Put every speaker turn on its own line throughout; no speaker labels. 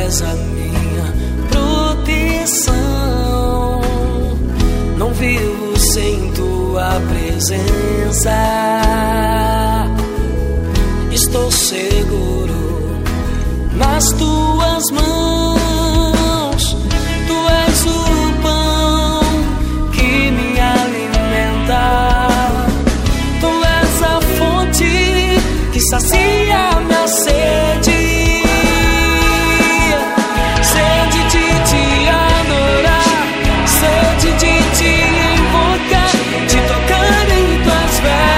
és a minha proteção. Não vivo sem tua presença. Estou seguro nas tuas mãos. Tu és o pão que me alimenta. Tu és a fonte que sacia minha sede. Sede de te adorar, sede de te invocar, de tocar em tuas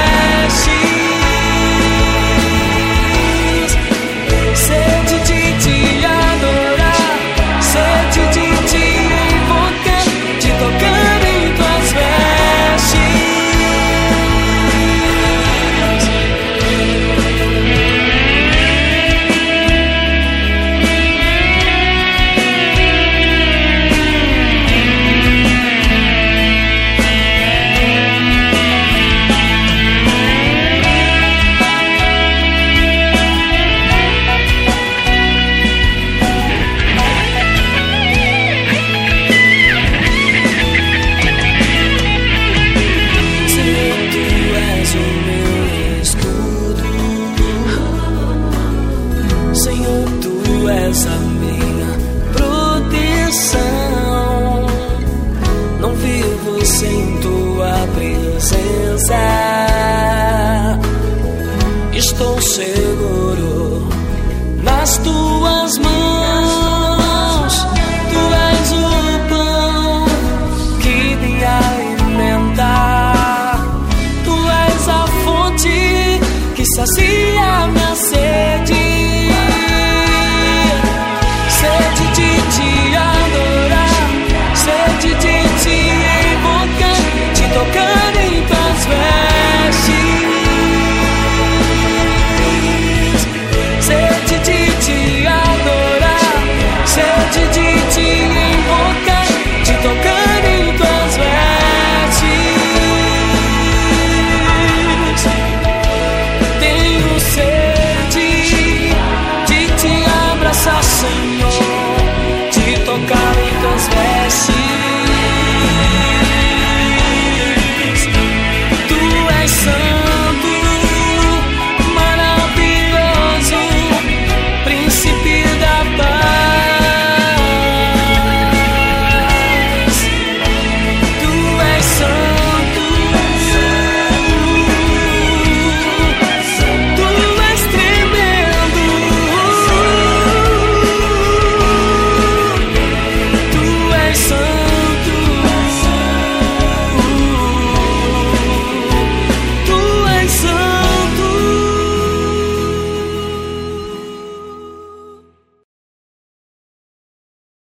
vestes. Sede de te adorar, sede de te invocar, de tocar em tuas vestes. Senhor, tu és a minha proteção. Não vivo sem tua presença. Estou seguro nas tuas mãos. Tu és o pão que me alimenta. Tu és a fonte que sacia minha sede.